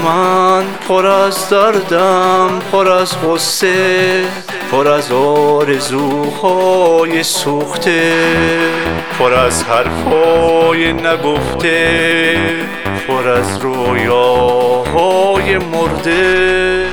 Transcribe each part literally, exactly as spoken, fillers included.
من پر از دردم، پر از غصه، پر از آرزوهای سوخته، پر از حرفای نگفته، پر از رویاهای مرده.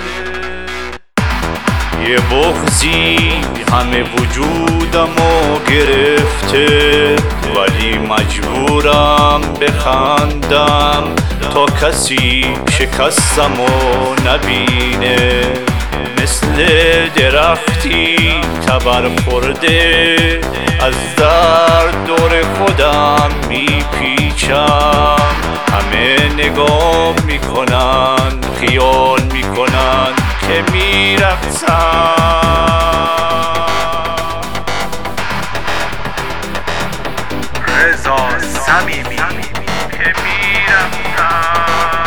یه بغضی همه وجودمو گرفته، ولی مجبورم بخندم تا کسی شکستمو نبینه. مثل درختی تبر خورده، از درد دور خودم میپیچم. همه نگاه میکنن، خیال میکنن که میرقصم. رضا صمیمی که میرقصم.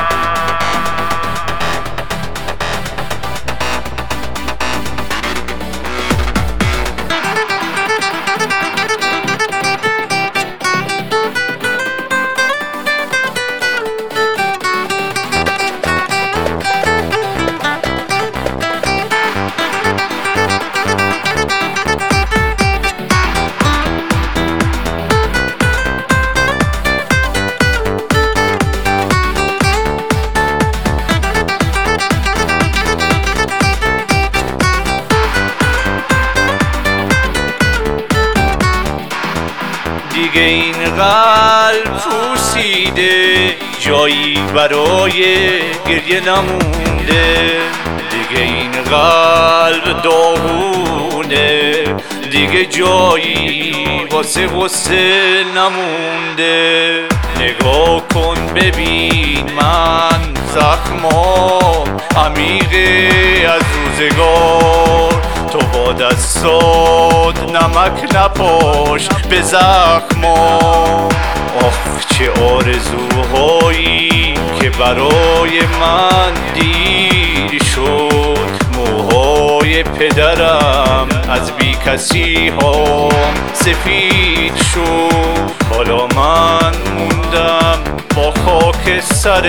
دیگه این قلب پوسیده، جایی برای گریه نمونده. دیگه این قلب داغونه، دیگه جایی واسه غصه نمونده. نگاه کن ببین من زخمام عمیقه از روزگار. تو با دستات نمک نپاش به زخمام. آخ چه آرزوهایی که برای من دیر شد. موهای پدرم از بی کسی ها سفید شد. حالا من موندم با خاک سر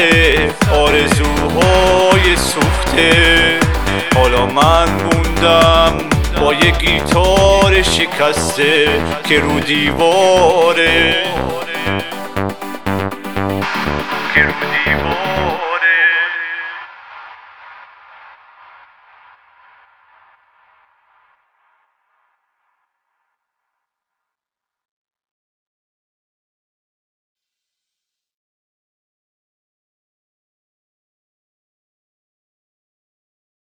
آرزوهای سوخته. حالا من موندم با یه گیتار شکسته که رو دیواره، که رو دیواره.